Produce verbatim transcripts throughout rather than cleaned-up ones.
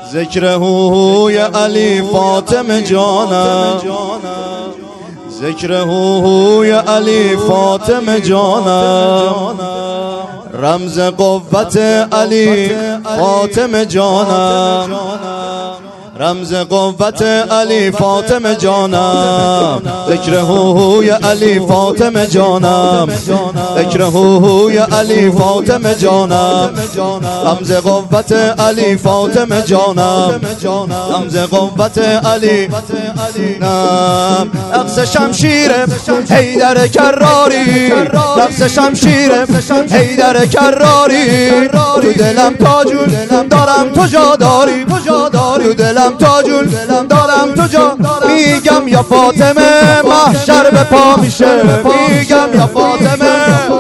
ذکره یا علی فاطمه جانم، ذکره یا علی فاطمه جانم، رمز قوت علی فاطمه جانم، رمز قوت علی فاطمه جانم، ذکره یا علی فاطمه جانم، ذکره یا علی فاطمه جانم، رمز قوت علی فاطمه جانم، رمز قوت علی نام. رقص شمشیر حیدر کراری، رقص شمشیر حیدر کراری، تو دلم تاجون دارم تو جا داری، تو دلم تاجون دارم تو جا. میگم یا فاطمه محشر به پا میشه، میگم یا فاطمه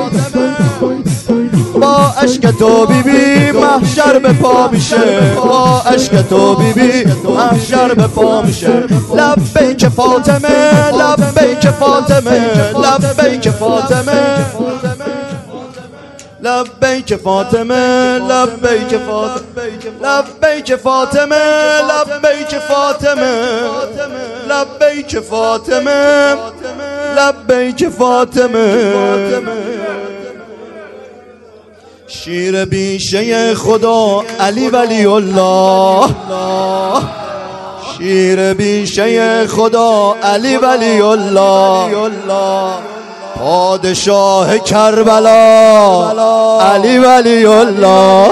با عشق تو بیبی محشر به پا میشه، با عشق تو بیبی محشر به پا میشه. لبیک فاطمه، لبیک فاطمه، لبیک فاطمه، لبیک فاطمه، لبیک فاطمه، لبیک فاطمه، لبیک فاطمه، لبیک فاطمه، لبیک فاطمه. شیر بیشه خدا علی ولی الله، شیر بیشه خدا علی ولی الله، پادشاه کربلا علی ولی الله،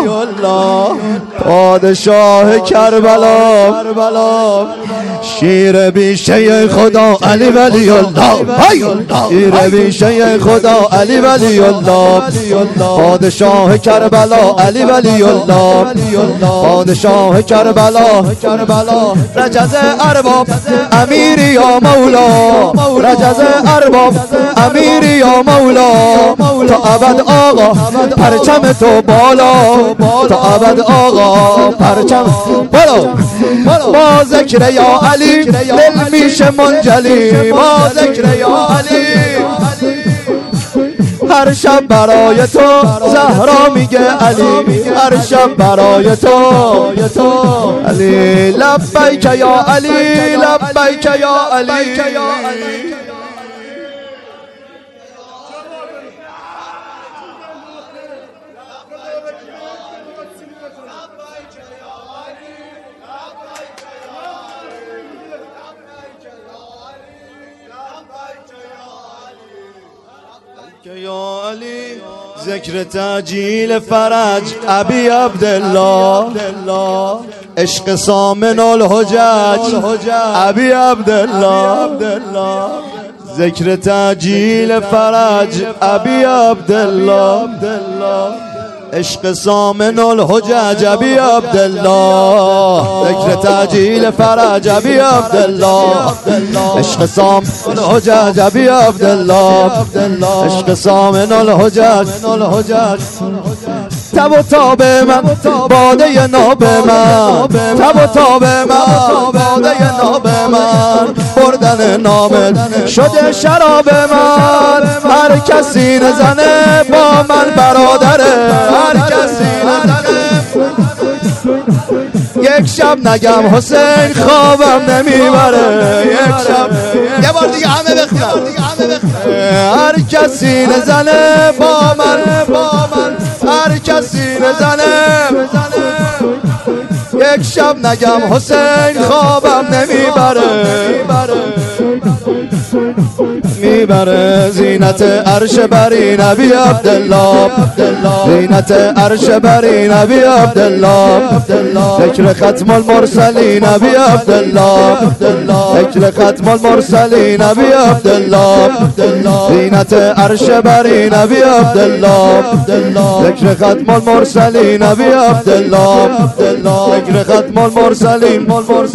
پادشاه کربلا، شیر بیشه خدا علی ولی الله، شیر بیشه خدا علی ولی الله، پادشاه کربلا علی ولی الله، پادشاه کربلا. رجز ارباب امیر یا مولا، رجز ارباب امیر یا مولا، تا ابد آقا پرچم تو بالا، تا ابد آقا پرچم بالا. با ذکر یا علی دل میشه منجلی، با ذکر یا علی هر شب برای تو زهرا میگه علی، هر شب برای تو علی. لبیک یا علی، لبیک یا علی. یا علی ذکر تعجیل فرج ابی عبدالله، عشق سامن الحجج ابی عبدالله، ذکر تعجیل فرج ابی عبدالله، عشق سامن الحجج ابی عبدالله، ذکر تعجیل فرج ابی عبدالله، عشق سامن الحجج ابی عبدالله، عشق سامن الحجج. تب و تاب من باده ناب من، تب و تاب من باده ناب من، بردن نامت شده شراب من. هر کسی نزنه با من برادره، هر کسی نزنه. یک شب نگم حسین خوابم نمیبره، یک شب یه بار دیگه همه بخونم. هر کسی نزنه با من، با من هر کسی نزنه. یک شب نگم حسین خوابم نمیبره، میبره. زینت عرش بری نبی عبدالله، زینت عرش بری نبی عبدالله، ذکر ختم المرسلین نبی عبدالله، ذکر ختم المرسلین نبی عبدالله، زینت عرش بری نبی عبدالله، ذکر ختم المرسلین نبی عبدالله، ذکر ختم المرسلین.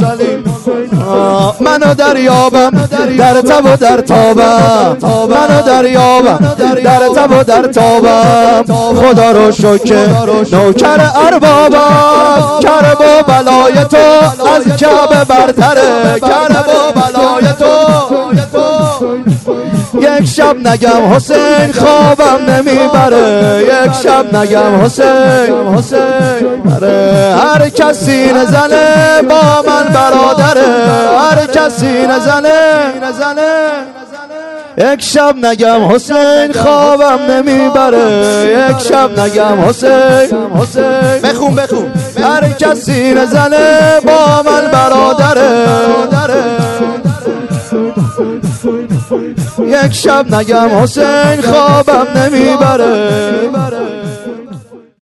منو دریابم در تب و در تابم، منو دریابم در تب و در تابم. خدا رو شکر نوکر اربابم، کرب و بلای تو از کعبه برتره، کرب و بلای تو. یک شب نگم حسین خوابم نمیبره، یک شب نگم حسین حسین بره. هر کسی نزنه با من برادره، هر کسی نزنه یک شب نگم حسین خوابم نمیبره، یک شب نگم حسین حسین بخون بخون. هر کسی نزنه با من برادره، یک شب نگم حسین خوابم نمیبره.